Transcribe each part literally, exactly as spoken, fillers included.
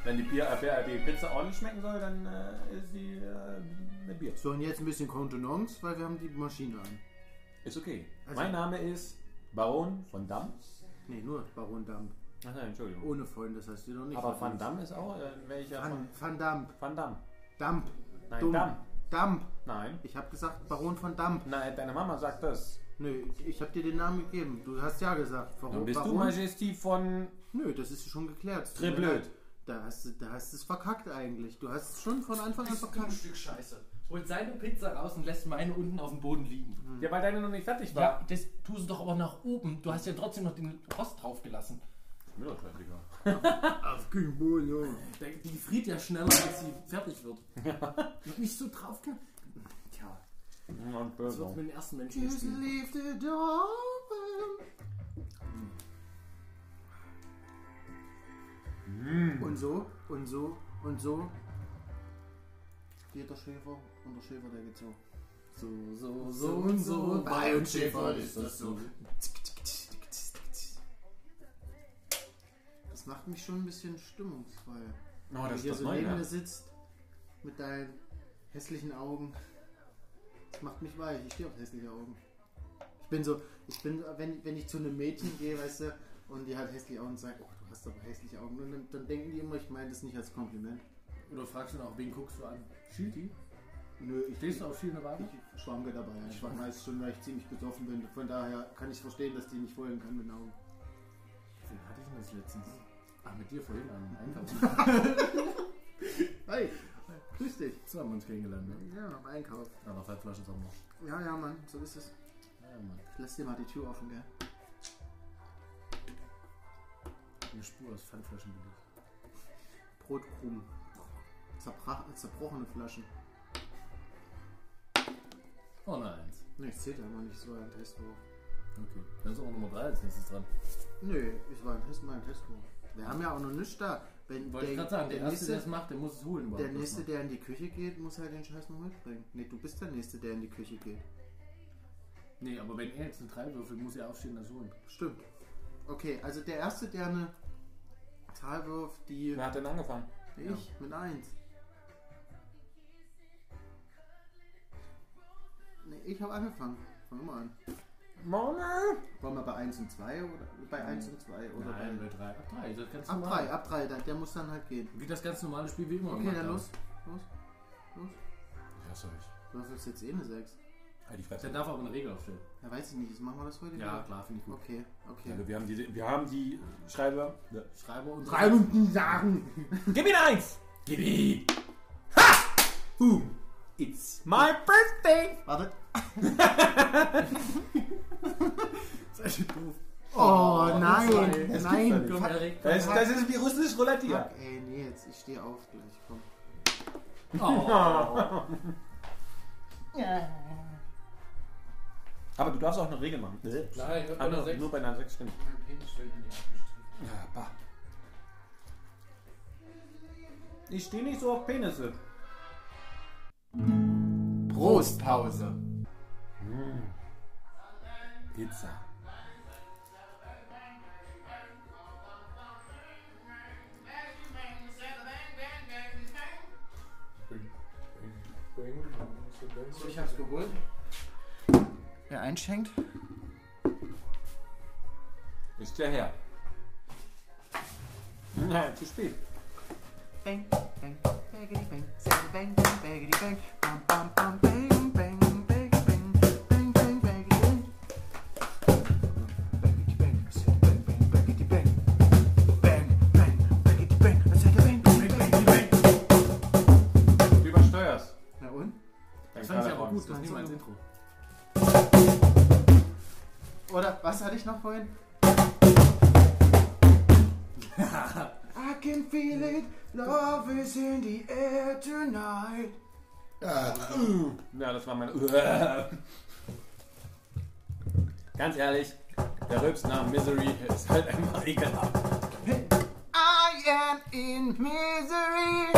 Wenn die, Bier, äh, die Pizza ordentlich schmecken soll, dann äh, ist sie äh, mit Bier. So, und jetzt ein bisschen Kontenance, weil wir haben die Maschine an. Ist okay. Also, mein Name ist Baron von Damm. Nee, nur Baron Damm. Ach nein, Entschuldigung. Ohne Freund, das heißt, die noch nicht. Aber Van Damme ist auch äh, welcher Van, von... Van Damme. Van Damme. Damp. Nein, Dumm. Damm. Damp. Nein. Ich habe gesagt Baron von Damp. Nein, deine Mama sagt das. Nö, ich habe dir den Namen gegeben. Du hast ja gesagt. Warum? Dann bist Baron? du Majesty von... Nö, das ist schon geklärt. Très blöd. Da hast du da hast du es verkackt eigentlich. Du hast es schon von Anfang an Bist du ein verkackt. Stück Scheiße. Holt seine Pizza raus und lässt meine unten auf dem Boden liegen. Ja, weil deine noch nicht fertig war. Ja, das tust du doch aber nach oben. Du hast ja trotzdem noch den Rost drauf gelassen. Mir doch scheißegal. Auf Kühlboden, Junge. Die friert ja schneller, als sie fertig wird. Noch nicht so drauf. Tja, Und das wird Burger. mit den ersten Menschen Just gespielt. leave the door open. Und so, und so, und so. Geht der Schäfer und der Schäfer, der geht so. So, so, so und so. Bei uns Schäfer ist das so. Das macht mich schon ein bisschen stimmungsfrei. Oh, Wenn das du ist hier das so Neue. neben mir sitzt mit deinen hässlichen Augen. Das macht mich weich. Ich stehe auf hässliche Augen. Ich bin so, ich bin, wenn, wenn ich zu einem Mädchen gehe, weißt du, und die hat hässliche Augen und sagt, oh, du hast aber hässliche Augen. Und dann, dann denken die immer, ich meine das nicht als Kompliment. Oder fragst du noch, wen guckst du an? Schielt die? Nö, ich Stehst du auf schielende Waage? Ich schwanke dabei. Ich schwanke meist schon, weil ich ziemlich besoffen bin. Von daher kann ich verstehen, dass die nicht folgen kann mit den Augen. Wen hatte ich denn das letztens? Ach, mit dir vorhin an Einkaufen. Hey, grüß dich. So haben wir uns kennengelernt, ne? Ja, am Einkauf. Anderthalb Flaschen Sommer. Ja, ja, Mann, so ist es. Ja, Mann. Ich lass dir mal die Tür offen, gell? Eine Spur aus Pfandflaschen billig. Brotkrumen. Zerbrach, zerbrochene Flaschen. Oh, eine Eins. Ne, ich zählte aber nicht so ein Testwurf. Okay. Dann ist auch Nummer drei als nächstes dran. Nö, es war ein Test, mal ein Testwurf. Wir haben ja auch noch nichts da. Wenn Wollte ich gerade sagen, der, der Erste, der es nächste, macht, der muss es holen überhaupt. der nächste, der in die Küche geht, muss halt den Scheiß noch mitbringen. Ne, du bist der Nächste, der in die Küche geht. Nee, aber wenn er jetzt eine drei würfelt, muss er aufstehen und das holen. Stimmt. Okay, also der Erste, der eine Zahl wirft, die... Wer hat denn angefangen? Ich, Ja. mit eins. Ne, ich habe angefangen. Fang mal an. Mama! Wollen wir bei eins und zwei oder bei eins und zwei oder Nein, bei... bei drei. Ab drei. Das ist ganz Ab normal. drei, ab drei, der, der muss dann halt gehen. Wie das ganz normale Spiel wie immer. Okay, gemacht dann haben. los. Los. Los. Ja, soll ich. Du würfelst jetzt eh eine sechs. Halt die Fresse. Der darf aber eine Regel aufstellen. Ja, weiß ich nicht. Jetzt machen wir das heute Ja, wieder. klar, finde ich gut. Okay, okay. Also wir haben die, wir haben die Schreiber. Ja. Schreiber und Reibenden sagen. Gib ihm eins! Gib ihm! Ha! Boom! It's my birthday! Warte. Das ist doof. Oh, nein. zwei. Es gibt's Nein. doch nicht. Komm, Fuck. Erik. Das ist, das ist wie russisch Roulette hier. Fuck, ey, nee, jetzt. Ich stehe auf gleich. Komm. Oh. Aber du darfst auch eine Regel machen. Nein, nur bei Ah, einer nur, sechs. nur bei einer sechs stimmt. Mein Penis stellt in die Abgestrichen. Ja, bah. Ich stehe nicht so auf Penisse. Prostpause. Pizza. So, ich hab's geholt. Wer einschenkt? Ist der Herr. Nein, zu spät. Bang, bang, baggity bang, say bang, bang, baggity bang, bam, bam, bam, bang, bang, baggity bang, bang, bang, baggity bang. Baggity bang, say bang, bang, baggity bang. Bang, bang, baggity bang, I said bang, bang, baggity bang. Du übersteuerst. Na und? Das fand ich aber gut, das nehmen wir als Intro. Oder was hatte ich noch vorhin? I can feel it, love is in the air tonight. Ja, das war mein... Ganz ehrlich, der Rülpsname Misery ist halt einfach ekelhaft. I am in misery.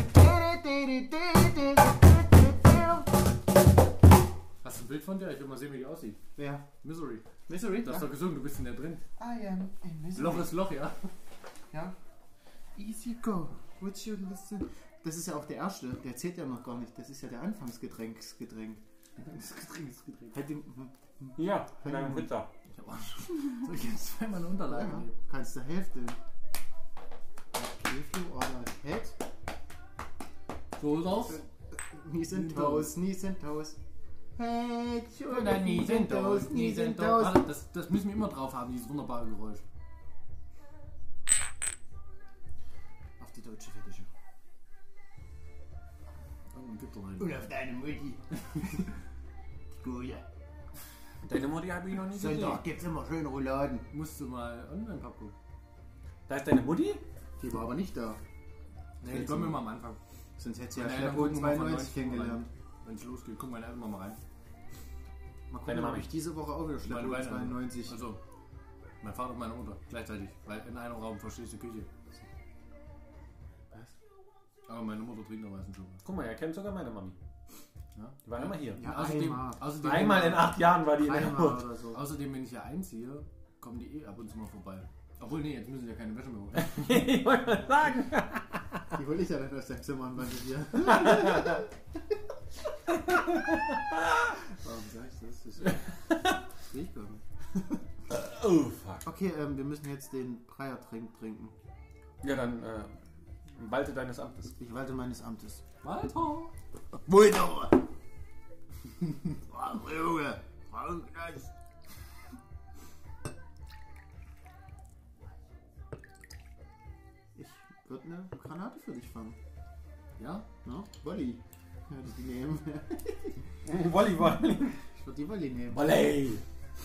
Hast du ein Bild von dir? Ich will mal sehen, wie die aussieht. Wer? Misery. Misery? Du hast doch gesungen, du bist in der drin. I am in misery. Loch ist Loch, ja. Ja. Easy go. Would you listen? Das ist ja auch der erste. Der zählt ja noch gar nicht. Das ist ja der Anfangsgetränk. Getränk. Das Getränk ist Getränk. Hätte, Ja, von einem Ritter. Ich hab auch schon. Soll ich jetzt zweimal eine Unterlage ja, nehmen? kannst du Hälfte. If you order head. So ist aus. Knees and toes, knees and toes. Head, Oder Knees and Toes, Knees and Toes. Warte, Das, das müssen wir immer drauf haben, dieses wunderbare Geräusch. Auf die deutsche Fettische. Irgendwann gibt er Und rein. auf deine Mutti. Die Goja. Deine Mutti habe ich noch nie gesehen. Sonntag gibt's immer schön Rouladen. Musst du mal online gucken. Da ist deine Mutti? Die war aber nicht da. Nee, ich komme immer am Anfang. Sonst hätte sie ja Meine schnell Eltern gucken mal von zweiundneunzig neunzig kennengelernt. Wenn es losgeht, gucken meine Eltern mal rein. Mal gucken, Deine ob Mami. ich diese Woche auch wieder Meine Schleppo beiden zweiundneunzig. Also, mein Vater und meine Mutter gleichzeitig, weil in einem Raum verstehst du Küche. Was? Aber meine Mutter trinkt noch meistens schon. Guck mal, er kennt sogar meine Mami. Ja? Die war immer hier. Ja, Außerdem, einmal. außerdem, Einmal in acht Jahren war die in der Einmal Hut. oder so. außerdem, wenn ich hier einziehe, kommen die eh ab und zu mal vorbei. Obwohl, nee, jetzt müssen sie ja keine Wäsche mehr holen. Ich wollte mal sagen. Die hol ich ja dann aus deinem Zimmer an, weil du dir. Warum sag ich das? Das ist sehe ich gar nicht. Oh, fuck. Okay, ähm, wir müssen jetzt den Breiertrink trinken. Ja, dann äh, walte deines Amtes. Ich walte meines Amtes. Walter! Wunder! Bravo, Junge! Frauenkreis! Ich würde eine Granate für dich fangen. Ja? No? Wolli. Würde ich die nehmen. Volleyball. Ich würde die Wolli nehmen. Volley.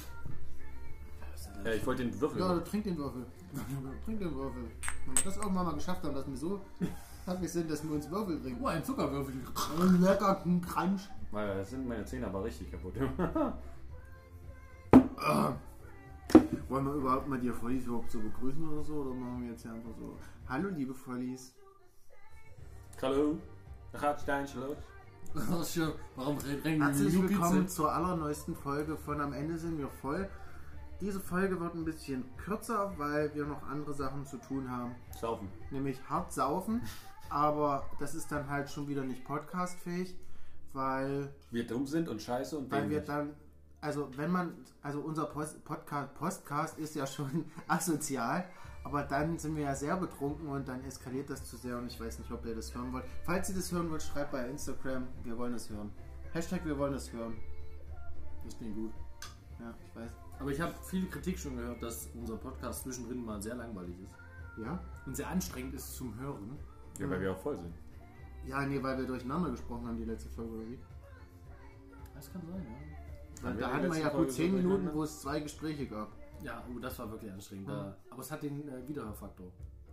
Ja, ich wollte den Würfel. Ja, trink den Würfel. Trink den Würfel. Wenn wir das irgendwann mal geschafft haben, dass wir so happy sind, dass wir uns Würfel trinken. Oh, ein Zuckerwürfel. Ein lecker Crunch. Weil das sind meine Zähne aber richtig kaputt. Ah. Wollen wir überhaupt mal die Vollis überhaupt so begrüßen oder so? Oder machen wir jetzt hier einfach so: Hallo, liebe Vollis. Hallo. Da gaat Steinchen los. Warum rennen wir Herzlich mit willkommen Pizza? zur allerneuesten Folge von Am Ende sind wir voll. Diese Folge wird ein bisschen kürzer, weil wir noch andere Sachen zu tun haben. Saufen. Nämlich hart saufen. Aber das ist dann halt schon wieder nicht podcastfähig, weil, Wir dumm sind und scheiße und weil wir dämlich. dann, also wenn man, also unser Post, Podcast, Podcast ist ja schon asozial, aber dann sind wir ja sehr betrunken und dann eskaliert das zu sehr und ich weiß nicht, ob ihr das hören wollt. Falls ihr das hören wollt, schreibt bei Instagram, wir wollen das hören. Hashtag, wir wollen das hören. Das klingt gut. Ja, ich weiß. Aber ich habe viel Kritik schon gehört, dass unser Podcast zwischendrin mal sehr langweilig ist. Ja? Und sehr anstrengend ist zum Hören. Ja, weil wir auch voll sind. Ja, nee, weil wir durcheinander gesprochen haben, die letzte Folge, oder wie? Das kann sein, ja. Weil Haben da wir hatten die wir ja letzte gut Folge zehn so Minuten, durcheinander? wo es zwei Gespräche gab. Ja, oh, das war wirklich anstrengend. Ja. Da, aber es hat den äh, Wiederhörfaktor.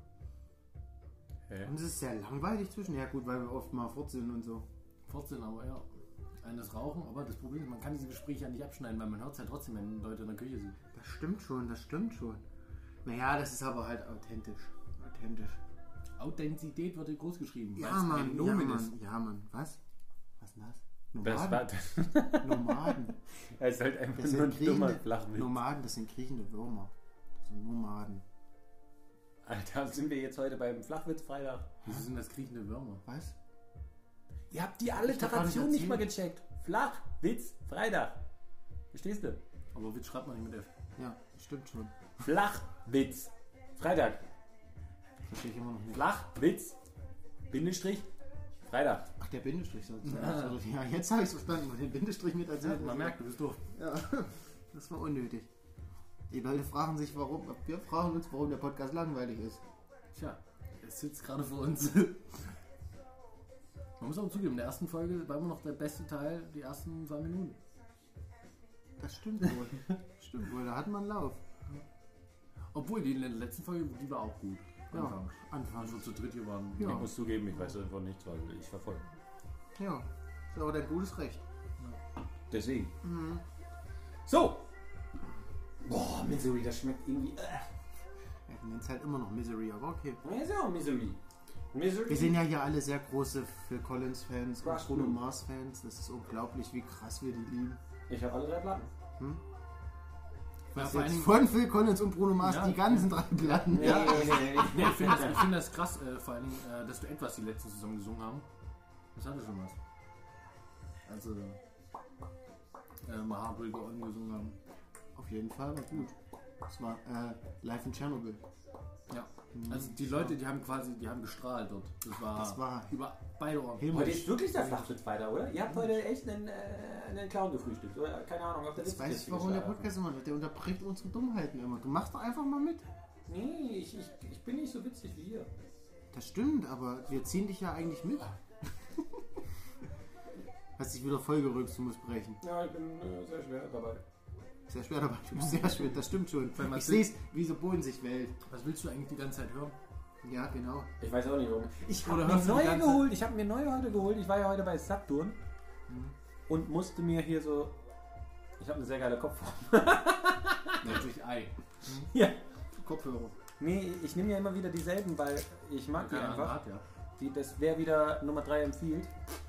Hä? Und es ist sehr langweilig zwischen. Ja gut, weil wir oft mal fort sind und so. vierzehn, aber ja. Eines rauchen, aber das Problem ist, man kann diese Gespräche ja nicht abschneiden, weil man hört es halt trotzdem, wenn Leute in der Küche sind. Das stimmt schon, das stimmt schon. Naja, das ist aber halt authentisch. Authentisch. Authentizität wird groß geschrieben. Ja, weil es Mann, ein ja, Nomen Mann, ist. ja, Mann. Was? Was ist denn das? Das Nomaden. war, Nomaden. er ist halt einfach Das nur ein sind dummer kriechende, Flachwitz. Nomaden, das sind kriechende Würmer. Das sind Nomaden. Alter, sind wir jetzt heute beim Flachwitz-Freitag? Wieso sind das kriechende Würmer? Was? Ihr habt die Ich hab gar Alliteration nicht nicht mal gecheckt. Flachwitz-Freitag. Verstehst du? Aber Witz schreibt man nicht mit F. Ja, stimmt schon. Flachwitz-Freitag. Verstehe ich immer noch nicht. Flachwitz, Bindestrich, Freitag. Ach, der Bindestrich soll es sein. Also, ja, jetzt habe ich es verstanden, wo den Bindestrich mit erzählt. Man merkt, du bist doof. Ja, das war unnötig. Die Leute fragen sich, warum. Wir fragen uns, warum der Podcast langweilig ist. Tja, es sitzt gerade vor uns. Man muss auch zugeben, in der ersten Folge war immer noch der beste Teil, die ersten zwei Minuten. Das stimmt wohl. Stimmt wohl, da hat man Lauf. Obwohl, die in der letzten Folge, die war auch gut. Ja, Anfangs. Anfang. Als wir zu dritt hier waren. Ja. Ich muss zugeben, ich weiß einfach nichts, weil ich war voll. Ja, ist aber dein gutes Recht. Deswegen. Mhm. So. Boah, Misery, das schmeckt irgendwie... Äh. Ja, du nennst halt immer noch Misery, aber okay. Ja, ist ja auch Misery. Misery? Wir sind ja hier alle sehr große Phil Collins-Fans und Crush Bruno Blue. Mars-Fans. Das ist unglaublich, wie krass wir die lieben. Ich habe alle drei Platten. Hm? Ja, Was vor allen jetzt Dingen, von Phil Collins und Bruno Mars Ja. die ganzen drei Platten. Nee, nee, nee, nee. nee, ich finde das, ich find das krass, äh, vor allen Dingen, äh, dass du etwas die letzte Saison gesungen haben. Das hatte schon was. Also, äh, My Heart Will Go On gesungen haben. Auf jeden Fall war gut. Das war äh, live in Tschernobyl. Ja. Also die Leute, die haben quasi, die haben gestrahlt dort. Das war, Das war über beide Ohren. Himmel. Heute ist wirklich der Flachwitz weiter, oder? Ihr habt heute echt einen, äh, einen Clown gefrühstückt, oder? Keine Ahnung, ob der Das Witz weiß jetzt ich, warum der geschlagen Podcast immer wird. Der unterbricht unsere Dummheiten immer. Du machst doch einfach mal mit. hat. Nee, ich, ich, ich bin nicht so witzig wie ihr. Das stimmt, aber wir ziehen dich ja eigentlich mit. Hast dich wieder vollgerückt, du musst brechen. Ja, ich bin äh, sehr schwer dabei. Sehr schwer dabei, du bist sehr schwer, das stimmt schon. Weil man Ich sieht- sehe es, wie so Boden sich wählt. Was willst du eigentlich die ganze Zeit hören? Ja, genau. Ich weiß auch nicht warum. Ich Oder habe mir hörst du die neue ganze- geholt. Ich habe mir neue heute geholt. Ich war ja heute bei Saturn und musste mir hier so. Ich habe eine sehr geile Kopfform. Natürlich Ei. Ja. Kopfhörer. Nee, ich nehme ja immer wieder dieselben, weil ich mag die Keine Ahnung, einfach. hat, ja. Die, das wäre wieder Nummer drei empfiehlt.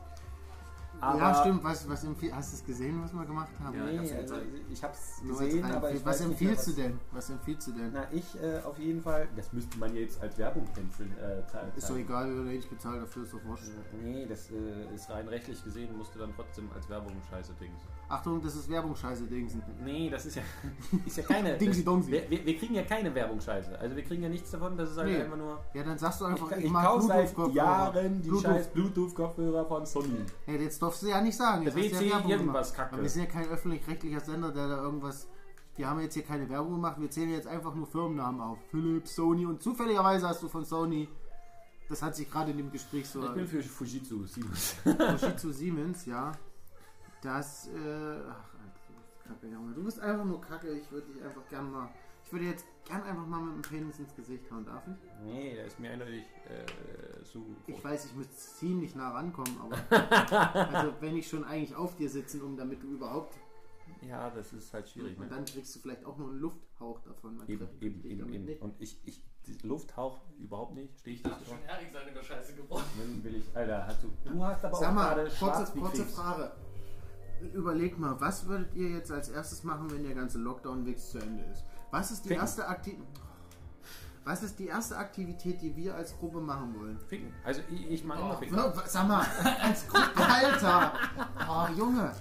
Ja, stimmt. Was, was empfiehl, hast du es gesehen, was wir gemacht haben? Ja, Nee, ich hab's also, gezeigt. ich hab's Nur als gesehen, rein- aber ich was weiß nicht empfiehlst mehr, du denn? Was empfiehlst du denn? Na, ich äh, auf jeden Fall. Das müsste man jetzt als Werbung canceln. Äh, zeigen. Ist doch egal, wenn du nicht bezahlt dafür, ist doch wurscht. Nee, das äh, ist rein rechtlich gesehen, musste dann trotzdem als Werbung scheiße Dings. Achtung, das ist Werbung, scheiße Dingsen. Nee, das ist ja, ist ja keine. Dingsi das, Dongsi. wir, wir, wir kriegen ja keine Werbung scheiße. Also wir kriegen ja nichts davon, das ist halt Nee. einfach nur. Ja, dann sagst du einfach, Ich, ich, ich mag kaufe seit Bluetooth-Kopfhörer. Jahren die Bluetooth. scheiß Bluetooth-Kopfhörer von Sony. Hey, jetzt darfst du ja nicht sagen. Jetzt Der hast du W C ja Werbung irgendwas gemacht. Kacke. Aber wir sind ja kein öffentlich-rechtlicher Sender, der da irgendwas... Wir haben jetzt hier keine Werbung gemacht, wir zählen jetzt einfach nur Firmennamen auf. Philips, Sony und zufälligerweise hast du von Sony... Das hat sich gerade in dem Gespräch so... Ich bin für Fujitsu, Siemens. Fujitsu Siemens, ja. Das... Äh, ach, Kacke, Junge. Du bist einfach nur Kacke. Ich würde dich einfach gern mal... Ich würde jetzt gern einfach mal mit dem Penis ins Gesicht hauen, darf ich? Nee, der ist mir eindeutig äh, zu groß. Ich weiß, ich müsste ziemlich nah rankommen, aber... also wenn ich schon eigentlich auf dir sitzen, um damit du überhaupt... Ja, das ist halt schwierig. Und Ne? dann kriegst du vielleicht auch nur einen Lufthauch davon. Man Eben, trifft eben, dich eben, damit eben. nicht. Und ich, ich, die Lufthauch überhaupt nicht. Stehe ich nicht drauf. Erik seine der Scheiße gebrochen. Dann will ich, Alter, hast du, du hast aber Sag auch mal, gerade schwarz kurze, wie kurze Krebs. Frage. Überlegt mal, was würdet ihr jetzt als erstes machen, wenn der ganze Lockdown-Wix zu Ende ist? Was ist die Ficken. erste Aktivität? Was ist die erste Aktivität, die wir als Gruppe machen wollen? Ficken. Also ich, ich mache immer Ficken. Ja, sag mal, als Gruppe, Alter! Oh, Junge!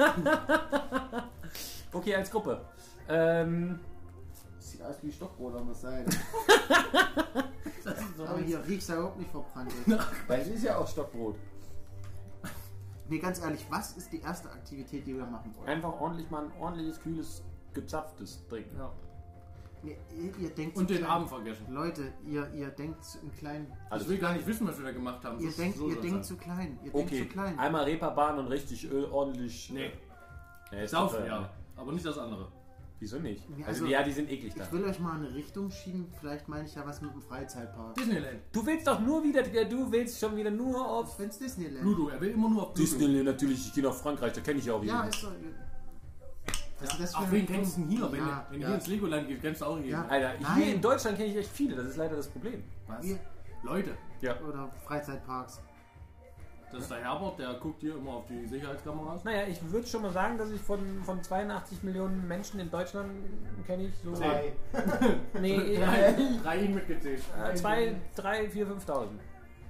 Okay, als Gruppe. Ähm, Sieht aus wie Stockbrot an der Seite. Das ist so Aber hier riecht ja überhaupt nicht verbrannt. Jetzt. weil es ist ja auch Stockbrot. Nee, ganz ehrlich, was ist die erste Aktivität, die wir machen wollen? Einfach ordentlich mal ein ordentliches, kühles, gezapftes trinken. Ja. Nee, ihr, ihr denkt Und zu den klein. Abend vergessen. Leute, ihr, ihr denkt zu in klein. Alles Ich will gar nicht wissen, was wir da gemacht haben. Ihr Das denkt, so ihr soll's denkt sein. zu klein. Ihr denkt Okay, zu klein. einmal Reeperbahn und richtig Öl ordentlich. Nee. Nee, ist Saufen, doch, äh, ja. Aber nicht das andere. Wieso nicht? Ja, Also, also, ja, die sind eklig da. Ich will euch mal in eine Richtung schieben. Vielleicht meine ich ja was mit dem Freizeitpark. Disneyland. Du willst doch nur wieder, du willst schon wieder nur auf Wenn's Disneyland. Pluto, er will immer nur auf Pluto. Disneyland natürlich. Ich gehe nach Frankreich, da kenne ich ja auch Ja, jeden. ist doch. Was ist das für Ach, eine wen Richtung? kennst du denn hier? Wenn, Ja, wenn du ja. hier ins Legoland gehst, kennst du auch jeden. Ja. Alter, Nein. hier in Deutschland kenne ich echt viele, das ist leider das Problem. Was? Wir- Leute, Ja. Oder Freizeitparks. das ist der Herbert, der guckt hier immer auf die Sicherheitskameras. Naja, ich würde schon mal sagen, dass ich von, von zweiundachtzig Millionen Menschen in Deutschland kenne ich so. Drei. Nee, äh, Drei, drei ihn mitgezählt. äh, zwei, drei, vier, fünftausend.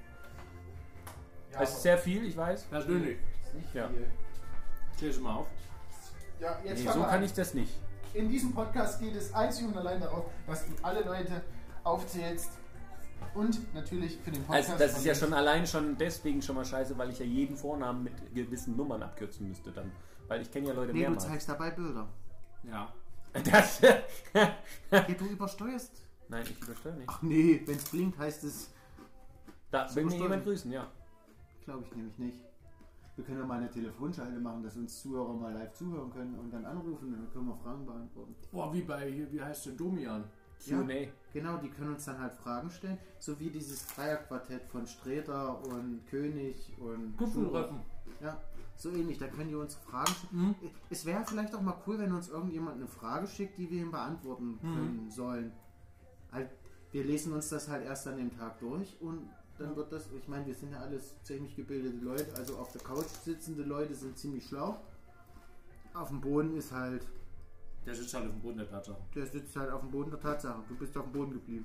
Das ist sehr viel, ich weiß. Persönlich. Nicht Ja. viel. Steh schon mal auf. Ja, jetzt Nee, fang so mal kann an. ich das nicht. In diesem Podcast geht es einzig und allein darauf, dass du alle Leute aufzählst und natürlich für den Podcast. Also das ist ja schon allein schon deswegen schon mal scheiße, weil ich ja jeden Vornamen mit gewissen Nummern abkürzen müsste dann. Weil ich kenne ja Leute Nee, du mehrmals. zeigst dabei Bilder. Ja. Das, Ja, du übersteuerst. nein, ich übersteuere nicht. Ach nee, wenn es blinkt, heißt es. Da will mir übersteuern. jemand grüßen, ja. Glaube ich nämlich nicht. Wir können ja mal eine Telefonschalte machen, dass uns Zuhörer mal live zuhören können und dann anrufen und dann können wir Fragen beantworten. Boah, wie bei, hier, wie heißt denn Domian? Q und A. Genau, die können uns dann halt Fragen stellen, so wie dieses Dreierquartett von Sträter und König und Kupfelröffen. Ja, so ähnlich, da können die uns Fragen schicken. Mhm. Es wäre vielleicht auch mal cool, wenn uns irgendjemand eine Frage schickt, die wir ihm beantworten können sollen. Halt, wir lesen uns das halt erst an dem Tag durch und dann wird das, ich meine, wir sind ja alles ziemlich gebildete Leute, also auf der Couch sitzende Leute sind ziemlich schlau. Auf dem Boden ist halt Der sitzt halt auf dem Boden der Tatsache. Der sitzt halt auf dem Boden der Tatsache. Du bist auf dem Boden geblieben.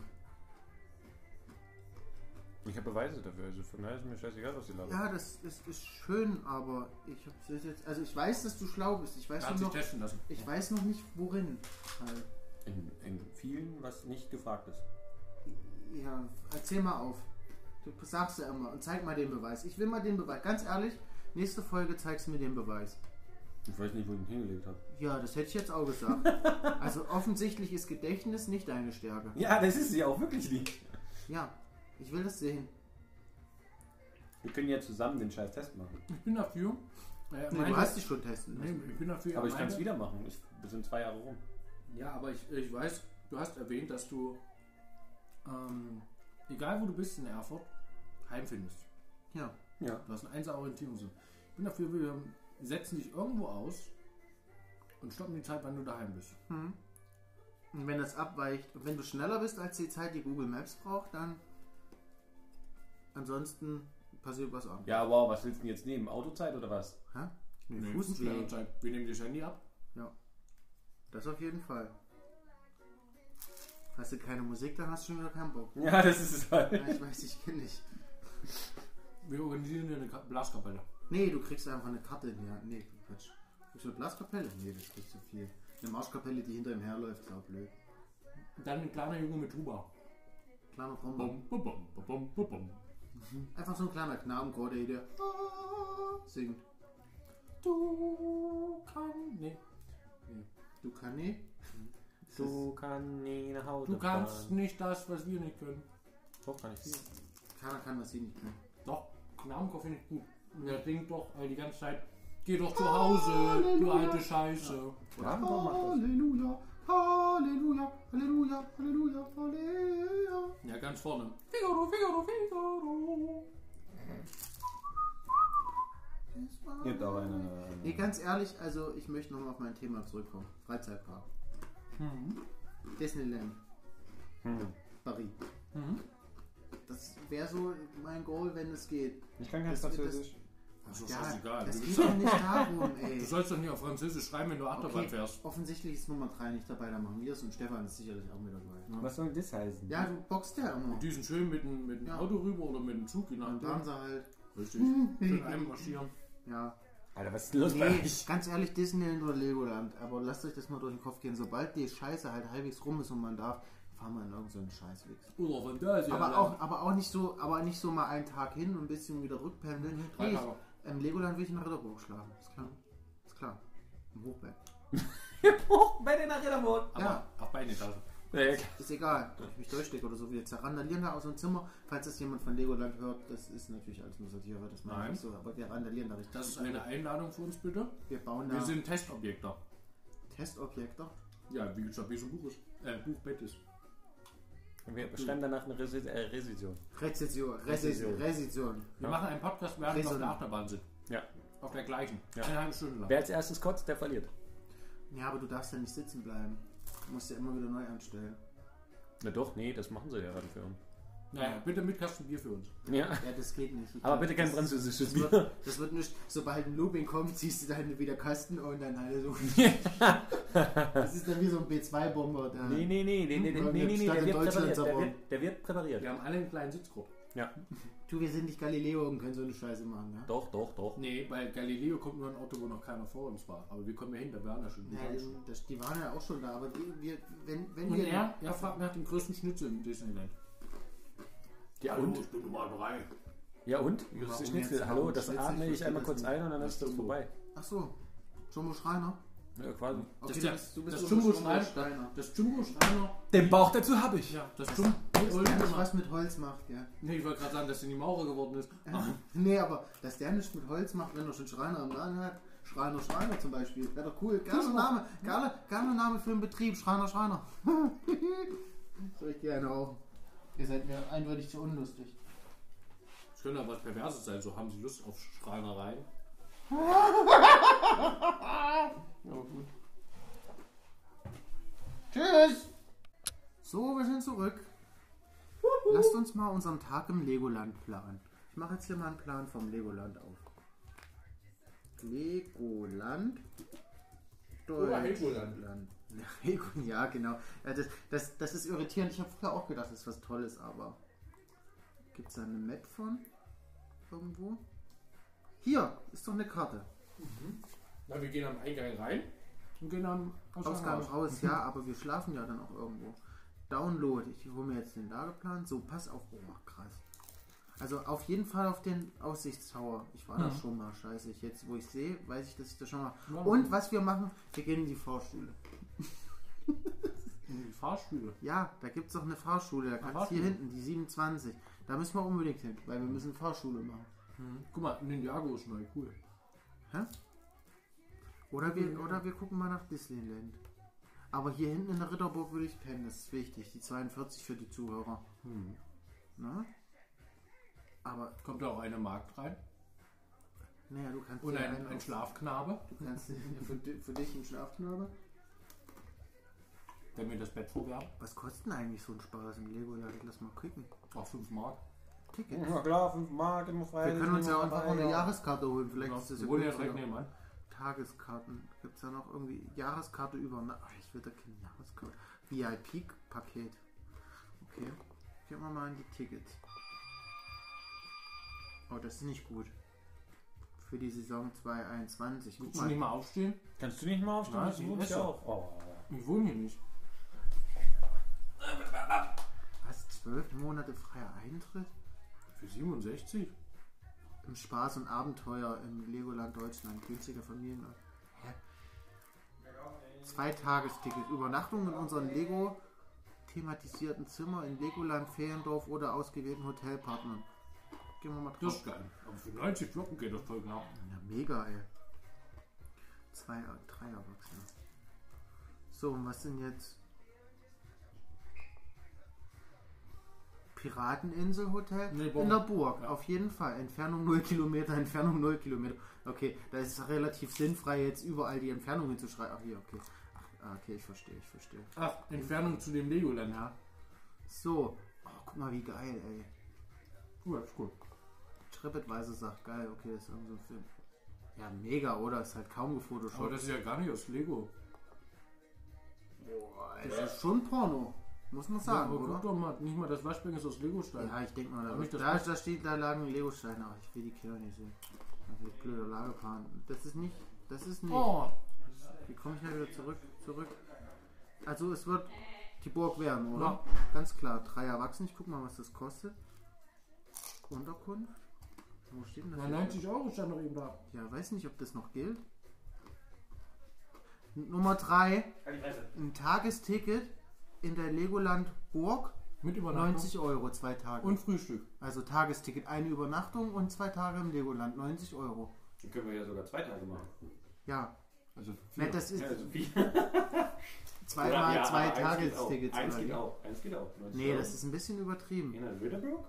Ich habe Beweise dafür, also von daher ist mir scheißegal, was die labern. Ja, das ist, ist schön, aber ich hab's jetzt. Also ich weiß, dass du schlau bist. Ich weiß Er hat nur sich noch. testen lassen. Ich weiß noch nicht worin. Halt. In, in vielen, was nicht gefragt ist. Ja, erzähl mal auf. Du sagst ja immer und zeig mal den Beweis. Ich will mal den Beweis. Ganz ehrlich, nächste Folge zeigst du mir den Beweis. Ich weiß nicht, wo ich ihn hingelegt habe. Ja, das hätte ich jetzt auch gesagt. Also offensichtlich ist Gedächtnis nicht deine Stärke. Ja, das ist sie auch wirklich nicht. Ja, ich will das sehen. Wir können ja zusammen den scheiß Test machen. Ich bin dafür. Äh, Nee, meine- du hast dich schon testen Nee, lassen. ich bin dafür. Aber ich meine- kann es wieder machen. Ich, wir sind zwei Jahre rum. Ja, aber ich, ich weiß, du hast erwähnt, dass du, ähm, egal wo du bist in Erfurt, heimfindest. Ja. Ja. Du hast eine einser Orientierung. Ich bin dafür, wir setzen dich irgendwo aus und stoppen die Zeit, wann du daheim bist. Mhm. Und wenn das abweicht, und wenn du schneller bist als die Zeit, die Google Maps braucht, dann ansonsten passiert was anderes. Ja, wow, was willst du denn jetzt nehmen? Autozeit oder was? Hä? Nee, Nee, Fußweg. schnelle Zeit. Wir nehmen das Handy ab. Ja. Das auf jeden Fall. Hast du keine Musik, dann hast du schon wieder keinen Bock. Ja, das ist es halt. Ja, ich weiß, ich kenne nicht. Wir organisieren dir eine Ka- Blaskapelle. Nee, du kriegst einfach eine Karte in die Hand. Nee, Quatsch. Kriegst du eine Blaskapelle? Nee, das kriegst du viel. Eine Marschkapelle, die hinter ihm herläuft, ist auch blöd. Dann ein kleiner Junge mit Tuba. Kleiner Trombon. Bum, bum, bum, bum, bum, bum, bum. Einfach so ein kleiner Knabenchor, der der singt. Du kannst. Nee. Du kannst nicht. Du kannst nie nach Hause Du kannst fahren. nicht das, was wir nicht können. Doch, kann ich viel. Keiner kann, was sie nicht können. Doch, Knabenchor finde ich gut. Und der singt doch äh, die ganze Zeit. Geh doch zu Hause, du alte Scheiße. Ja, doch, mach das. Halleluja, Halleluja, Halleluja, Halleluja, Halleluja. Ja, ganz vorne. Figaro, Figaro, Figaro. Gibt auch eine. Nee, ganz ehrlich, also ich möchte nochmal auf mein Thema zurückkommen. Freizeitpark. Mhm. Disneyland, Hm. Paris. Mhm. Das wäre so mein Goal, wenn es geht. Ich kann kein Das- das- Französisch. Das ist doch Ja, scheißegal. das Du, geht bist doch nicht darum, ey. du sollst doch nicht auf Französisch schreiben, wenn du Achterbahn Okay, fährst. offensichtlich ist Nummer drei nicht dabei, da machen wir es und Stefan ist sicherlich auch mit dabei. Was soll das heißen? Ja, du boxst ja immer. Die sind schön mit dem, mit dem Ja. Auto rüber oder mit dem Zug, je Dann nachdem. waren sie halt. Richtig. Schön einmarschieren. Ja. Alter, was ist denn los bei Nee, euch? ganz ehrlich, Disneyland oder Legoland. Aber lasst euch das mal durch den Kopf gehen. Sobald die Scheiße halt halbwegs rum ist und man darf, fahren wir in irgendeinen Scheißweg. Oder Fantasia. Aber auch, aber auch nicht so, aber nicht so mal einen Tag hin und ein bisschen wieder rückpendeln. Drei Nee, Tage. ich, Im Legoland will ich in der Ritterburg schlafen. Ist klar. Ist klar. Im Hochbett. Hoch bei den Ritterburg. Aber Ja. auch beide Taschen. Ist egal, ob ich mich durchstecke oder so. Wir zerrandalieren da aus so einem Zimmer. Falls das jemand von Legoland hört, das ist natürlich alles nur Satire, das meine ich Nein. nicht so. Aber wir randalieren da richtig. Das ist eine Einladung für uns, bitte. Wir bauen da Wir sind Testobjekte. Testobjekte. Ja, wie gesagt, wie so ein Buch ist. Äh, Buchbett ist. Und wir schreiben danach eine Resi äh, Revision. Rezession. Rezession. Rezession. Wir Ja. machen einen Podcast, während wir auf Resonant. der Achterbahn sind. Ja. Auf der gleichen. Ja. Eine halbe Stunde lang. Wer als erstes kotzt, der verliert. Ja, aber du darfst ja nicht sitzen bleiben. Du musst ja immer wieder neu anstellen. Na doch, nee, das machen sie ja gerade für uns. Naja, bitte mit Kasten Bier für uns. Ja. Ja, das geht nicht. Ich Aber glaub, bitte kein das- französisches Das wird, Bier. das wird nicht, sobald ein Looping kommt, ziehst du dann wieder Kasten und dann alle so. Das ist dann wie so ein B zwei Bomber. Der Nee, nee, nee, nee, nee, nee, Hm, nee, nee, nee, Stadt der in wird Deutschland präpariert. Der zerbaut. wird, der wird präpariert. Wir haben alle einen kleinen Sitzgruppe. Ja. Du, wir sind nicht Galileo und können so eine Scheiße machen, ja? Doch, doch, doch. Nee, bei Galileo kommt nur ein Auto, wo noch keiner vor uns war. Aber wir kommen ja hin, da waren ja schon. Ja, das, das, die waren ja auch schon da, aber die, wir, wenn, wenn Und wir. er, er fragt nach dem größten Schnitzel in Disneyland. Ja, Hallo, und? ich bin Nummer drei. Ja, und? Das Warum ist jetzt Schnitzel. Hallo, das Schnitzel? atme Ich ich einmal verstehe kurz das ein und dann ist das Jumbo. vorbei. Ach so, Jumbo Schreiner. Ja, quasi. Okay, ist der- du bist, du bist das so Jumbo Jumbo Schreiner. Schreiner. Das Jumbo Schreiner. Den Bauch dazu habe ich. Ja, das Jumbo. Das ist nicht was mit Holz macht, ja. Nee, ich wollte gerade sagen, dass sie die Maurer geworden ist. Nee, aber dass der nicht mit Holz macht, wenn er schon Schreiner im Namen hat. Schreiner Schreiner zum Beispiel. Wäre doch cool. Geiler Name. Geiler, geiler Name für einen Betrieb. Schreiner Schreiner. So ich gerne auch. Ihr seid mir eindeutig zu unlustig. Das könnte aber was Perverses sein, so haben sie Lust auf Schreinereien. Ja, gut. Tschüss! So, wir sind zurück. Lasst uns mal unseren Tag im Legoland planen. Ich mache jetzt hier mal einen Plan vom Legoland auf. Legoland. Oder Helgoland. Deutschland. Lego, ja, genau. Ja, das, das, das ist irritierend. Ich habe früher auch gedacht, das ist was Tolles, aber gibt es da eine Map von? Irgendwo? Hier ist doch eine Karte. Mhm. Na, wir gehen am Eingang rein und gehen am Ausgang Ausgang raus. raus, ja, aber wir schlafen ja dann auch irgendwo. Download, ich hole mir jetzt den Lageplan. So, pass auf. Oh, krass. Also auf jeden Fall auf den Aussichtstower. Ich war da Mhm. schon mal, scheiße. Ich jetzt, wo ich sehe, weiß ich, dass ich da schon mal... Ja. Und was wir machen, wir gehen in die Fahrschule. In die Fahrstühle. Ja, da gibt es doch eine Fahrschule. Da kannst du Fahrschule? hier hinten, die siebenundzwanzig. Da müssen wir unbedingt hin, weil wir müssen Fahrschule machen. Mhm. Guck mal, Ninjago ist neu, cool. Hä? Oder wir, oder wir gucken mal nach Disneyland. Aber hier hinten in der Ritterburg würde ich pennen, das ist wichtig. Die zweiundvierzig für die Zuhörer. Mhm. Na? Aber, Kommt da auch eine Magd rein? naja, du kannst... Und dir ein, einen ein auf- Schlafknabe, Du kannst dir- für, di- für dich einen Schlafknabe. der mir das Bett vorwärmt. Was kostet denn eigentlich so ein Spaß im Legoland? Lass mal gucken. Auch fünf Mark. Tickets. Ja klar, fünf Mark immer frei. Wir können uns ja einfach auch eine Jahreskarte holen. Vielleicht Ja, ist das wir ja wohnen ja günstiger. direkt nebenan. Tageskarten. Gibt es da noch irgendwie Jahreskarte über? Na, ach, ich will da keine Jahreskarte. V I P-Paket. Okay. Gehen wir mal in die Tickets. Oh, das ist nicht gut. Für die Saison zwanzig einundzwanzig. Guck Willst du nicht mal. mal aufstehen? Kannst du nicht mal aufstehen? Nein, Das ich wusste ich esse. auch. Oh. Ich wohne hier nicht. Was? Zwölf Monate freier Eintritt? Für siebenundsechzig? Im Spaß und Abenteuer im Legoland Deutschland. Günstiger Familien. Hä? Zwei Tagesticket. Übernachtung in unserem Lego thematisierten Zimmer in Legoland, Feriendorf oder ausgewählten Hotelpartnern. Gehen wir mal Das drauf. ist geil. Aber für neunzig Flocken geht das voll genau. Ja, mega, ey. Zwei, drei Erwachsene. So, und was sind jetzt? Pirateninsel-Hotel? Nee, in der Burg. Burg, Ja. auf jeden Fall. Entfernung null Kilometer, Entfernung null Kilometer. Okay, da ist es relativ sinnfrei, jetzt überall die Entfernung hinzuschreiben. Ach, hier, okay. Ach, okay, ich verstehe, ich verstehe. Ach, Entfernung zu dem Legoland. Ja. So. Oh, guck mal, wie geil, ey. Cool, das ist cool. TripAdvisor sagt, geil, okay, das ist irgend so ein Film. Ja, mega, oder? Ist halt kaum Aber gefotoshoppt. das ist ja gar nicht aus Lego. Boah, das ist schon Porno. Muss man sagen, ja, aber oder? guck doch mal, nicht mal das Waschbecken ist aus Lego-Stein. Ja, ich denke mal, Aber da, nicht das da, Bett. da steht, da lagen Lego-Steine, aber ich will die Kinder nicht sehen. Also blöder Lageplan. Das ist nicht, das ist nicht. Oh, Wie komme ich da wieder zurück? Zurück. Also es wird die Burg werden, oder? Ja. Ganz klar. Drei Erwachsene, ich guck mal, was das kostet. Unterkunft. Wo steht denn das? na, hier? neunzig Euro stand noch eben da. Ja, weiß nicht, ob das noch gilt. N- Nummer drei. Halt die Fresse. Ein Tagesticket in der Legoland Burg. Mit Übernachtung. neunzig Euro, zwei Tage. Und Frühstück. Also Tagesticket, eine Übernachtung und zwei Tage im Legoland, neunzig Euro. Dann können wir ja sogar zwei Tage machen. Ja, Also ne, das ist Ja, also wie? zweimal Ja, zwei aber eins geht auch. Tagestickets. Eins oder geht wie? auch. Eins geht auch. neunzig Nee, Euro. das ist ein bisschen übertrieben. In der Ritterburg?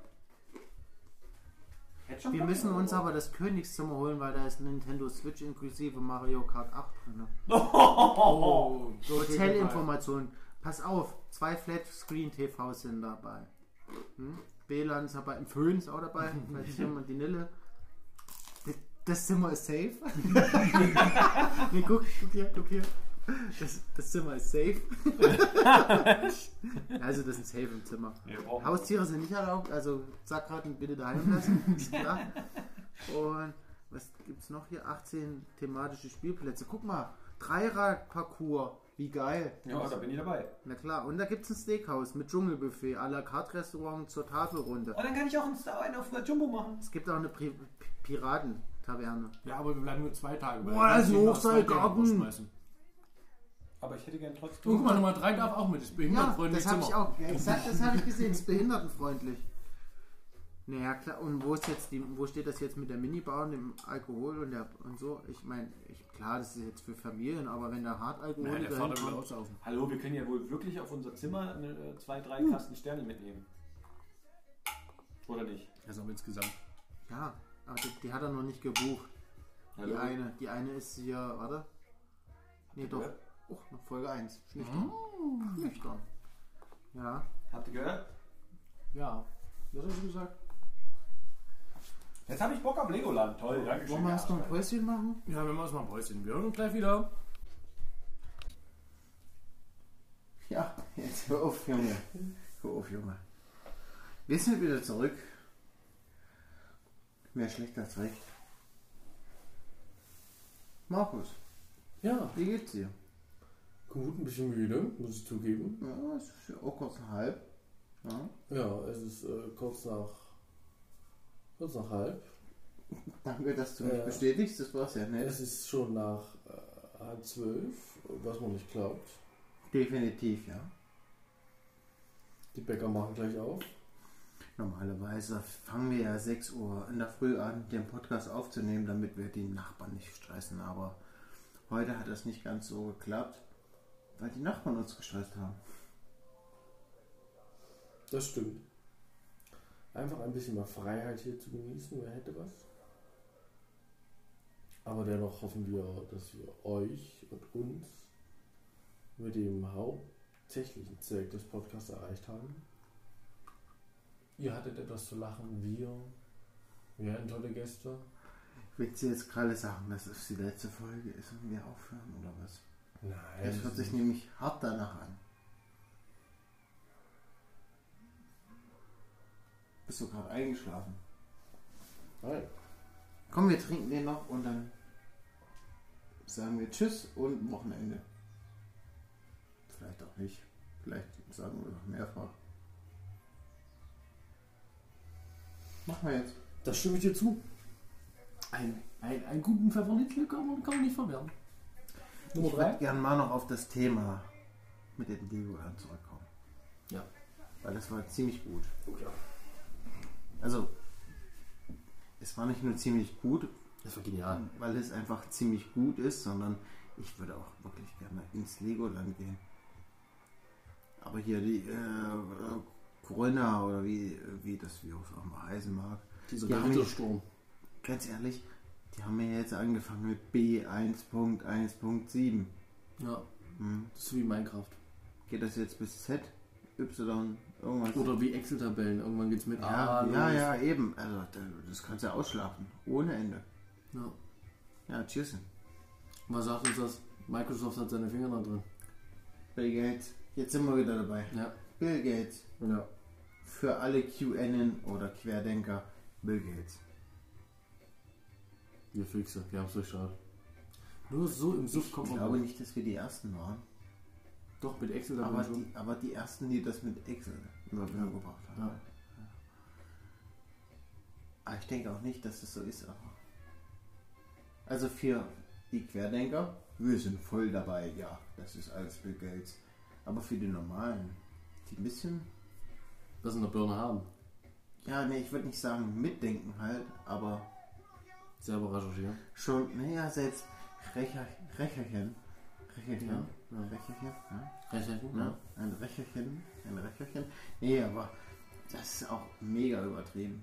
Hätte schon Wir Bock, müssen uns aber- aber das Königszimmer holen, weil da ist ein Nintendo Switch inklusive Mario Kart acht drin. Oh, so viel Hotelinformationen. Pass auf, zwei Flatscreen-T Vs sind dabei. Hm? W L A N ist dabei, ein Föhn ist auch dabei, falls jemand die Nille. Das Zimmer ist safe. Nee, guck, guck hier, guck hier. Das, das Zimmer ist safe. Also das ist safe im Zimmer. Wir brauchen- Haustiere sind nicht erlaubt, also Sackratten bitte daheim lassen. Ist klar. Und was gibt's noch hier? achtzehn thematische Spielplätze. Guck mal, Dreirad-Parcours. Wie geil. Ja, da bin ich dabei. Na klar. Und da gibt's ein Steakhouse mit Dschungelbuffet, à la carte Restaurant zur Tafelrunde. Oh, dann kann ich auch einen Star einen auf der Jumbo machen. Es gibt auch eine Pri P- Piratentaverne. Ja, aber wir bleiben nur zwei Tage. weil Boah, wir das ist ein müssen noch zwei Hochseilgarten. Gänge rausschmeißen. Aber ich hätte gern trotzdem. Und guck mal, Nummer drei darf auch mit. Das Ja, behindertenfreundliche das habe ich Zimmer. auch. Ja, exakt, das habe ich gesehen. Das ist behindertenfreundlich. Naja, klar. Und wo ist jetzt die, wo steht das jetzt mit der Minibar und dem Alkohol und der und so? Ich meine, ich, klar, das ist jetzt für Familien, aber wenn da Hartalkohol Nein, der dahin Vater will kommt, aussaufen. Hallo, wir können ja wohl wirklich auf unser Zimmer eine, äh, zwei, drei Kasten Sterne mitnehmen. Oder nicht? Das ist aber insgesamt. ja, aber die, die hat er noch nicht gebucht. Die Hallo? eine, die eine ist hier, warte. Nee, doch. gehört? Oh, noch Folge eins. Nüchtern. Nüchtern. Ja. Habt ihr gehört? Ja. Was hast du gesagt? Jetzt habe ich Bock auf Legoland. Toll, danke schön. Wollen wir erst noch ein Päuschen machen? Ja, wir machen erstmal ein Päuschen. Wir hören uns gleich wieder. Hör auf, Junge. Hör auf, Junge. Wir sind wieder zurück. Mehr schlecht als recht. Markus, Ja, wie geht's dir? gut, ein bisschen müde, muss ich zugeben. Ja, es ist ja auch kurz nach halb. Ja. Ja, es ist äh, kurz nach kurz nach halb. Danke, dass du mich Ja. bestätigst, das war's ja nett. Es ist schon nach äh, halb zwölf, was man nicht glaubt. Definitiv, ja. Die Bäcker machen gleich auf. Normalerweise fangen wir ja sechs Uhr in der Früh an, den Podcast aufzunehmen, damit wir die Nachbarn nicht stressen. Aber heute hat das nicht ganz so geklappt, weil die Nachbarn uns gestresst haben. Das stimmt. Einfach ein bisschen mehr Freiheit hier zu genießen, wer hätte was. Aber dennoch hoffen wir, dass wir euch und uns mit dem hauptsächlichen Zweck des Podcasts erreicht haben. Ihr hattet etwas zu lachen, wir, wir hatten tolle Gäste. Willst du jetzt gerade sagen, dass es die letzte Folge ist und wir aufhören oder was? Nein. Das hört sich nämlich hart danach an. Bist du gerade eingeschlafen? Nein. Komm, wir trinken den noch und dann sagen wir Tschüss und Wochenende. Vielleicht auch nicht. Vielleicht sagen wir noch mehrfach. Machen wir jetzt. Das stimme ich dir zu. Ein, ein, einen guten Pfefferlitzle kann man, kann man nicht verwehren. Nummer Ich würde drei. gerne mal noch auf das Thema mit den Legoland zurückkommen. Ja. Weil das war ziemlich gut. Oh ja. Also, es war nicht nur ziemlich gut, Das war genial. weil es einfach ziemlich gut ist, sondern ich würde auch wirklich gerne ins Legoland gehen. Aber hier die äh, Corona oder wie, wie das Virus auch mal heißen mag. Dieser Ja, Gewittersturm. Ganz ehrlich, die haben ja jetzt angefangen mit B eins Punkt eins Punkt sieben. Ja, Hm. das ist wie Minecraft. Geht das jetzt bis Z, Y, irgendwas? Oder wie Excel-Tabellen. Irgendwann geht's mit ja, A. ja, los. ja, eben. Also das kannst du ausschlafen. Ohne Ende. Ja. Ja, tschüss. Was sagt uns das? Microsoft hat seine Finger da drin. Bill Gates. Jetzt sind wir wieder dabei. Ja. Bill Gates. Ja. Für alle Q N oder Querdenker. Bill Gates. Wir Füchse, wir haben es durchschaut. Nur so im Suff Ich kommt man glaube drauf. nicht, dass wir die Ersten waren. Doch, mit Excel Aber dabei schon. die, aber die Ersten, die das mit Excel übergebracht haben. Ja. Aber ich denke auch nicht, dass das so ist. Aber also für die Querdenker, wir sind voll dabei. Ja, das ist alles Bill Gates. Aber für die Normalen, die ein bisschen, Was in der Birne haben. ja, nee, ich würde nicht sagen mitdenken halt, aber Selber recherchieren. schon, naja, selbst Recher, Recherchen. Recherchen. Ja, ja. Recherchen, ja. Recherchen, Ja, ja. ein Recherchen, ein Recherchen. Nee, aber das ist auch mega übertrieben.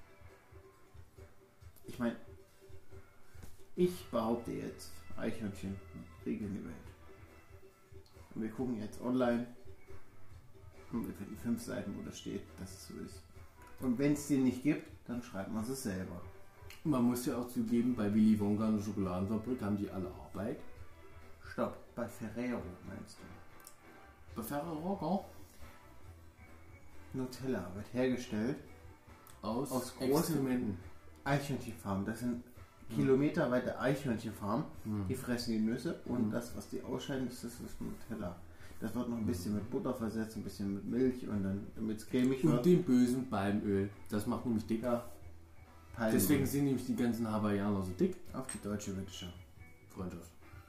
Ich meine, ich behaupte jetzt, Eichhörnchen regeln die Welt. Und wir gucken jetzt online und wir finden fünf Seiten, wo das steht, dass es so ist. Und wenn es die nicht gibt, dann schreibt man es selber. Man muss ja auch zugeben, bei Willy Wonka und der Schokoladenfabrik haben die alle Arbeit. Stopp, bei Ferrero meinst du? Bei Ferrero Nutella wird hergestellt aus, Aus großen- Experimenten. Eichhörnchenfarmen. Das sind kilometerweite Eichhörnchenfarmen. Hm. Die fressen die Nüsse und Mhm. das, was die ausscheiden, das ist das Nutella. Das wird noch ein bisschen mit Butter versetzt, ein bisschen mit Milch und dann, damit es cremig Und wird. dem bösen Palmöl. Das macht nämlich dick. Ja, Palmöl. Deswegen sind nämlich die ganzen Hawaiianer so dick. Auf die deutsche Wirtschaft. Freundschaft.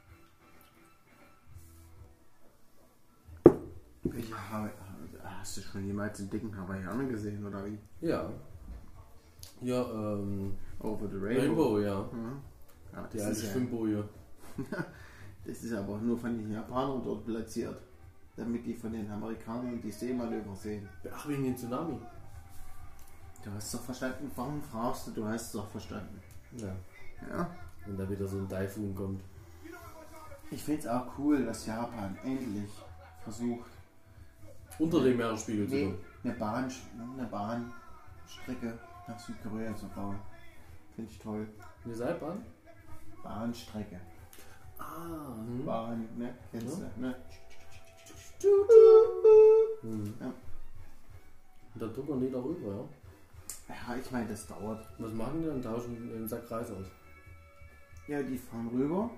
Welche Hawaii hast du schon jemals einen dicken Hawaiianer gesehen oder wie? Ja. Ja, ähm. Over the Rainbow. Rainbow, ja. Mhm. Ja, Die das, alte ist ja, Schwimmboje. das ist aber auch nur von den Japanern dort platziert. Damit die von den Amerikanern die Seemanöver sehen. Ach, wegen dem Tsunami. Du hast doch verstanden, warum fragst du? Du hast es doch verstanden. Ja. Ja. Wenn da wieder so ein Taifun kommt. Ich finde es auch cool, dass Japan endlich versucht, Unter dem Meeresspiegel zu nee, kommen. eine, Bahn, eine Bahnstrecke nach Südkorea zu bauen. Finde ich toll. Eine Seilbahn? Bahnstrecke. Ah, hm. Bahn, ne? Kennst Ja. du, ne? Tschut, tschut. Mhm. Ja. Und dann drucken die darüber, ja? Ja, ich meine, das dauert. Was machen die dann? Tauschen den Sack Reis aus. Ja, die fahren rüber,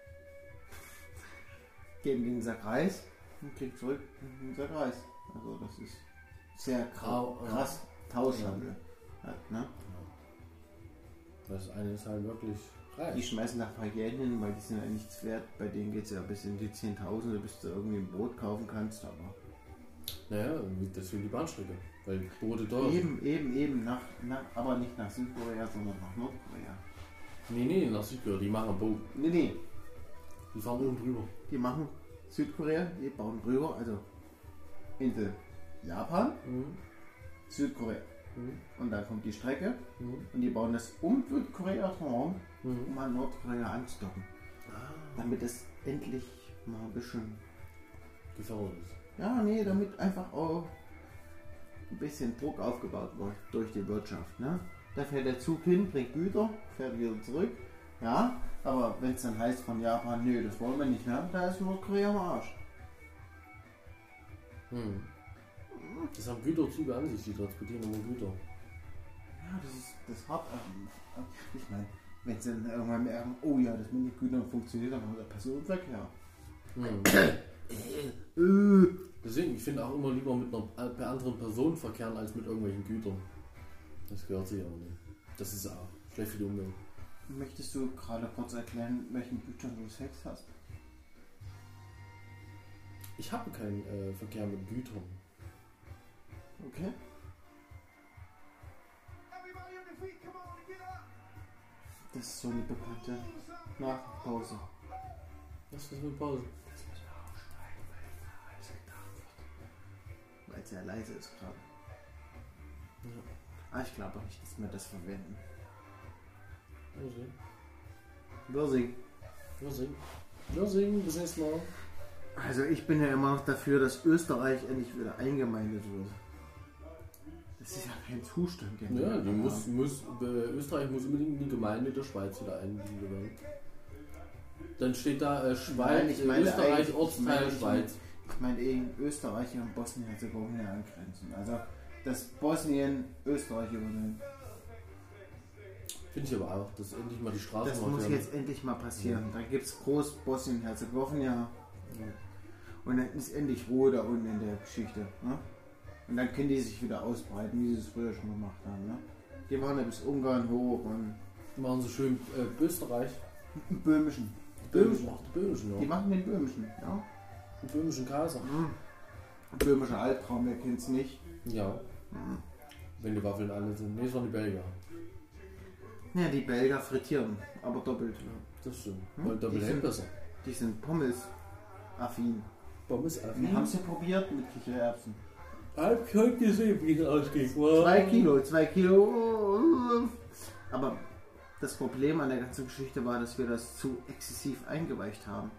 geben den Sack Reis und kriegen zurück den Sack Reis. Also das ist sehr krass, Ah, krass Tauschhandel. Halt, ne? Das eine ist halt wirklich Die Reis. schmeißen nach Paketen hin, weil die sind ja nichts wert. Bei denen geht es ja bis in die Zehntausende, bis du irgendwie ein Brot kaufen kannst. Aber Naja, deswegen die Bahnstrecke. Weil Brote teuer sind. eben, eben, eben, nach, nach, aber nicht nach Südkorea, sondern nach Nordkorea. Nee, nee, nach Südkorea, die machen Boot. Nee, nee, Die fahren oben drüber. die machen Südkorea, die bauen rüber, also Insel Japan, Mhm. Südkorea. Mhm. Und dann kommt die Strecke Mhm. und die bauen das um Südkorea herum, Mhm. um an Nordkorea anzudocken. Ah, Damit es endlich mal ein bisschen, gefördert ist. ja, nee, damit einfach auch ein bisschen Druck aufgebaut wird durch die Wirtschaft. Ne? Da fährt der Zug hin, bringt Güter, fährt wieder zurück. Ja, aber wenn es dann heißt von Japan, nö, das wollen wir nicht mehr, da ist Nordkorea am Arsch. Mhm. Das haben Güterzüge an sich, die transportieren immer Güter. Ja, das ist das ist hart. ähm, Ich meine, wenn sie dann irgendwann merken, oh ja, das mit den Gütern funktioniert, dann haben wir Personenverkehr. Mhm. Äh, Deswegen, ich finde auch immer lieber mit einer bei anderen Personen verkehren als mit irgendwelchen Gütern. Das gehört sich aber nicht. Das ist auch schlecht für die Umwelt. Möchtest du gerade kurz erklären, welchen Gütern du Sex hast? Ich habe keinen äh, Verkehr mit Gütern. Okay. Das ist so eine bekannte Nachpause. Was ist das für eine Pause? Das müssen wir aufschneiden, weil es leise gedacht wird. Weil es sehr leise ist gerade. Ja. Ah, ich glaube nicht, dass wir das verwenden. Wirsing. Würsing. Wirsing. Wirsing, das nächste Mal. Also ich bin ja immer noch dafür, dass Österreich endlich wieder eingemeindet wird. Das ist ja kein Zustand, den Ja, wir die haben. muss, muss, äh, Österreich muss unbedingt in die Gemeinde der Schweiz wieder eingegliedert werden. Dann steht da äh, Schweiz, Nein, ich meine Österreich, eigentlich- Ortsteil ich meine- Schweiz. Ich meine eben Österreich und Bosnien-Herzegowina angrenzen. Also dass Bosnien Österreich übernimmt. Finde ich aber auch, dass endlich mal die Straße Das macht muss werden. jetzt endlich mal passieren. Da gibt es groß Bosnien-Herzegowina Ja. und dann ist endlich Ruhe da unten in der Geschichte. Ne? Und dann können die sich wieder ausbreiten, wie sie es früher schon gemacht haben. Ne? Die waren ja bis Ungarn hoch und Die machen so schön äh, Österreich. Böhmischen. Böhmischen, ach, die Böhmischen, Die ja. machen den Böhmischen. Ja? Die Böhmischen Kaiser. Mhm. Böhmischer Albtraum, wer kennt es nicht? Ja, Mhm. wenn die Waffeln alle sind. Nee, das waren die Belgier. Ja, die Belgier frittieren, aber doppelt. Ja, das stimmt. Hm? Weil da Die will sind- besser. Die sind Pommes-affin. Pommes Wir haben sie probiert mit Kichererbsen. Halb könnt gesehen, wie es ausgeht. Zwei Kilo, zwei Kilo. Aber das Problem an der ganzen Geschichte war, dass wir das zu exzessiv eingeweicht haben.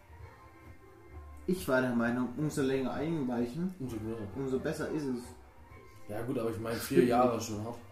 Ich war der Meinung, umso länger einweichen, Umso größer. umso besser ist es. Ja gut, aber ich meine vier Jahre schon hart.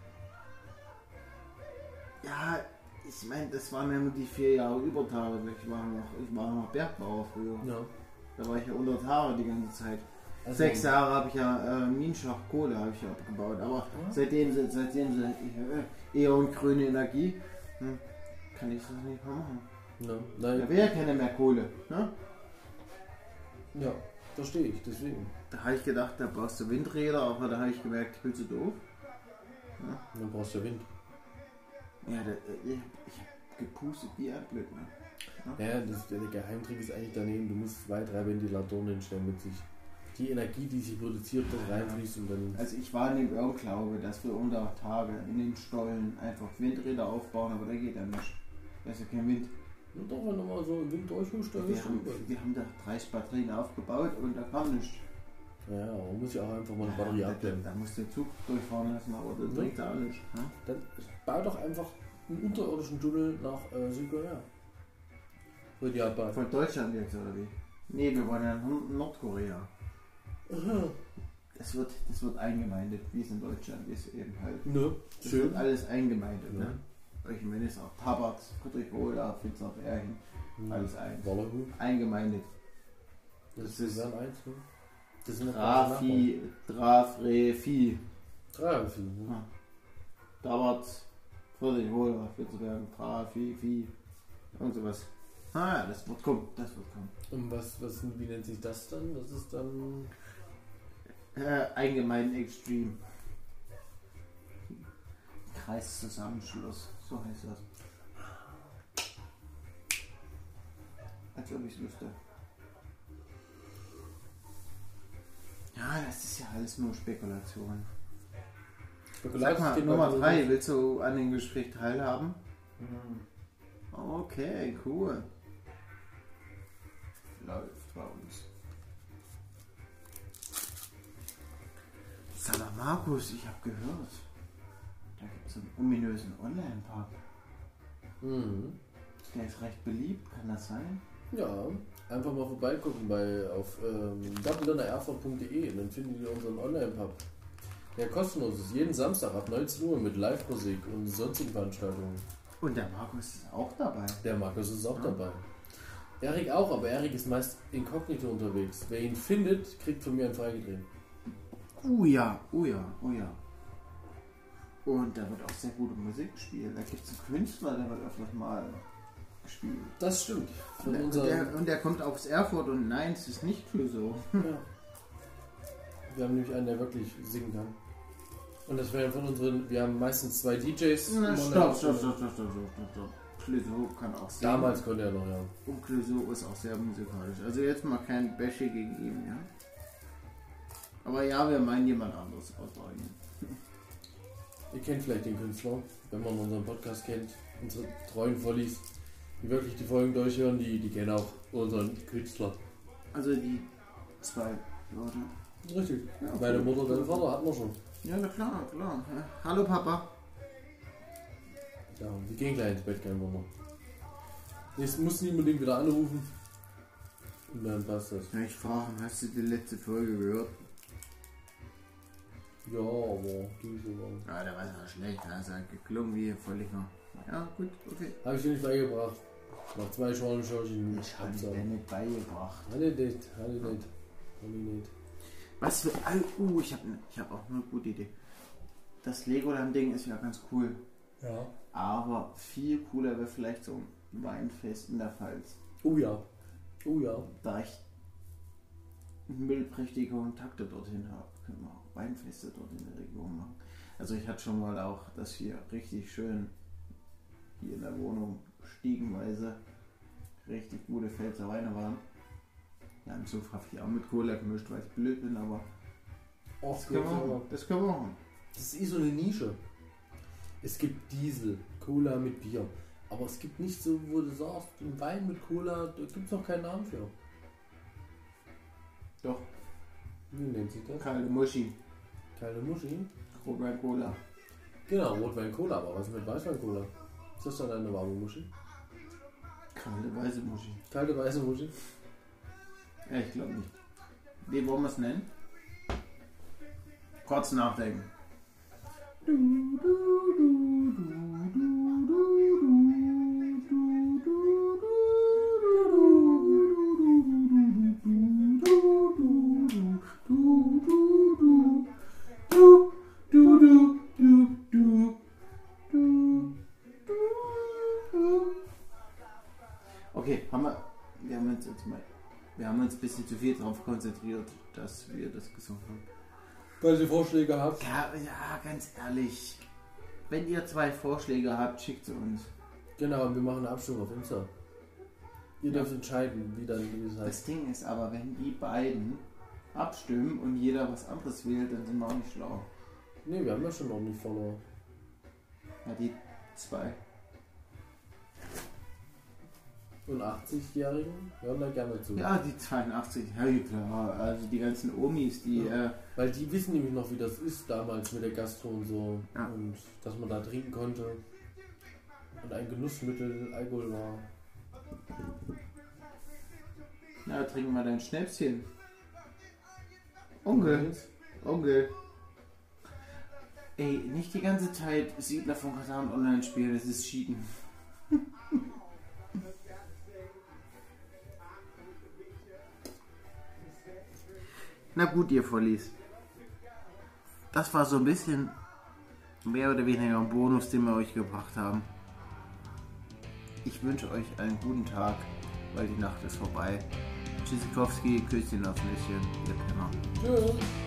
Ja, ich meine, das waren ja nur die vier Jahre Übertage. Ich war noch, ich war noch Bergbauer früher. Ja. Da war ich ja unter Tage die ganze Zeit. Also, Sechs Jahre habe ich ja äh, Minenschacht Kohle habe ich ja abgebaut, aber Ja. seitdem, se- seitdem se- äh, eher und grüne Energie, hm, kann ich das nicht mehr machen. Ja, Da nein, wäre ja keine mehr Kohle. Ne? ja, verstehe ich, deswegen. Da habe ich gedacht, da brauchst du Windräder, aber da habe ich gemerkt, ich bin zu doof. Dann brauchst du ja Wind. Ja, da, ich, ich habe gepustet wie ein Blödmann. Ja, das, der Geheimtrick ist eigentlich daneben, du musst zwei, drei Ventilatoren hinstellen mit sich. Die Energie, die sich produziert, dann reinfließt und dann. Also ich war in dem Irrglaube, dass wir unter Tage in den Stollen einfach Windräder aufbauen, aber da geht ja nicht. Da ist ja kein Wind. Ja, doch, wenn du mal so im Wind durchhust, dann Wir ist haben, schon. wir haben da dreißig Batterien aufgebaut und da kam nichts. Ja, aber man muss ja auch einfach mal eine Batterie da, da, abklemmen. da musst du den Zug durchfahren lassen, aber das Ja. bringt ja auch nichts. Ne? Dann bau doch einfach einen unterirdischen Tunnel nach äh, Südkorea. Für die Japan. Von Deutschland jetzt oder wie? Nee, wir wollen ja in Nordkorea. Aha. Das wird, das wird eingemeindet, wie es in Deutschland ist eben halt. Ne, Das schön. wird alles eingemeindet. Ja. Ne? Ich meine, es ist auch Tabak, Friedrich Rohler, Finzer Bärchen, alles eins. Wallerhu. Eingemeindet. Das Das ist ist- dann eins, ne? Das sind Trafi, Trafrefi. Trafi. Ne? Ah. Dauert Vorsicht, wohl, viel zu werden. Trafi, Fi. Irgend sowas. Ah ja, das wird kommen. Das wird kommen. Und was, was, wie nennt sich das dann? Das ist dann. Äh, allgemein Extreme. Kreiszusammenschluss. So heißt das. Als ob ich es wüsste. Ja, das ist ja alles nur Spekulation. Sag mal, Nummer drei, willst du an dem Gespräch teilhaben? Mhm. Okay, cool. Läuft bei uns. Sag mal, Markus, ich habe gehört, da gibt es einen ominösen Online-Pub. Mhm. Der ist recht beliebt, kann das sein? Ja, einfach mal vorbeigucken bei auf ähm, w w w punkt erfurt punkt d e und dann findet ihr unseren Online-Pub. Der kostenlos ist, jeden Samstag ab neunzehn Uhr mit Live-Musik und sonstigen Veranstaltungen. Und der Markus ist auch dabei. Der Markus ist auch Ja. dabei. Erik auch, aber Erik ist meist inkognito unterwegs. Wer ihn findet, kriegt von mir ein Freigedrehen. Oh ja, oh ja, oh ja. Und da wird auch sehr gute Musik gespielt. Da gibt es einen Künstler, der wird öfters mal gespielt. Das stimmt. Von Und der, und, unseren, der, und der kommt aus Erfurt und nein, es ist nicht Clouseau. ja. Wir haben nämlich einen, der wirklich singen kann. Und das wäre von unseren, wir haben meistens zwei D Js. Na, im stopp, Online- stopp, stopp, stopp, stopp, stopp, stopp. Clouseau kann auch singen. Damals konnte er noch, ja. Und Clouseau ist auch sehr musikalisch. Also jetzt mal kein Bäsche gegen ihn, ja. Aber ja, wir meinen jemand anderes aus Eugen. Ihr kennt vielleicht den Künstler, wenn man unseren Podcast kennt. Unsere treuen Vollies, die wirklich die Folgen durchhören, die, die kennen auch unseren Künstler. Also die zwei Leute. Richtig. Ja, Meine cool. Mutter, dein Vater hatten wir schon. Ja, na klar, klar. Ja. Hallo Papa. Ja, die gehen gleich ins Bett, kein Wunder. Jetzt muss nie unbedingt wieder anrufen. Und dann passt das. Ja, ich frage, hast du die letzte Folge gehört? Ja, aber du so lang. Ja, der war ja schlecht. Da ist er geklungen wie völlig noch. Ja, gut, okay. Habe ich dir nicht beigebracht. Nach zwei Schalen schaue ich ihn Ich habe dir nicht beigebracht. Hatte nicht, hatte nicht. Hatte nicht. Was für. Uh, ich habe ich hab auch eine gute Idee. Das Legoland-Ding ist ja ganz cool. Ja. Aber viel cooler wäre vielleicht so ein Weinfest in der Pfalz. Oh ja. Oh ja. Da ich müllprächtige Kontakte dorthin habe, können wir auch Weinfeste dort in der Region machen. Also ich hatte schon mal auch das hier richtig schön hier in der Wohnung stiegenweise richtig gute Pfälzer Weine waren. Ja, im Suff habe ich auch mit Cola gemischt, weil ich blöd bin, aber das können wir machen. Das können wir machen. Das ist eh so eine Nische. Es gibt Diesel, Cola mit Bier. Aber es gibt nicht so, wo du sagst, ein Wein mit Cola, da gibt es noch keinen Namen für. Doch, Wie nennt sich das? kalte Muschi, Kalte Muschi? Rotwein Cola. Genau, Rotwein Cola, aber was mit Weißwein Cola? Ist das dann eine warme Muschi? Kalte weiße Muschi. Kalte weiße Muschi? Ja, ich glaube nicht. Wie wollen wir es nennen? Kurz nachdenken. Okay, haben wir, wir haben uns jetzt mal, wir haben uns ein bisschen zu viel darauf konzentriert, dass wir das gesungen haben. Weil ihr Vorschläge habt. Ja, ja, ganz ehrlich. Wenn ihr zwei Vorschläge habt, schickt sie uns. Genau, und wir machen eine Abstimmung auf Insta. Ihr Ja. dürft entscheiden, wie dann wie es heißt. Das Ding ist aber, wenn die beiden abstimmen und jeder was anderes wählt, dann sind wir auch nicht schlau. Ne, wir haben ja schon ordentlich Follower. Ja, die zwei. Und achtzigjährigen hören da gerne zu. Ja, die zweiundachtzig. Ja, klar. Also die ganzen Omis, die. Ja. Äh, Weil die wissen nämlich noch, wie das ist damals mit der Gastro und so. Ja. Und dass man da trinken konnte. Und ein Genussmittel Alkohol war. na, trinken wir dein Schnäpschen. Onkel. Onkel. Ey, nicht die ganze Zeit Siedler von Katan online spielen, das ist Cheaten. Na gut, ihr Vollis. Das war so ein bisschen mehr oder weniger ein Bonus, den wir euch gebracht haben. Ich wünsche euch einen guten Tag, weil die Nacht ist vorbei. Tschüssikowski, Küsschen aufs Nüsschen, ihr Penner. Tschüss.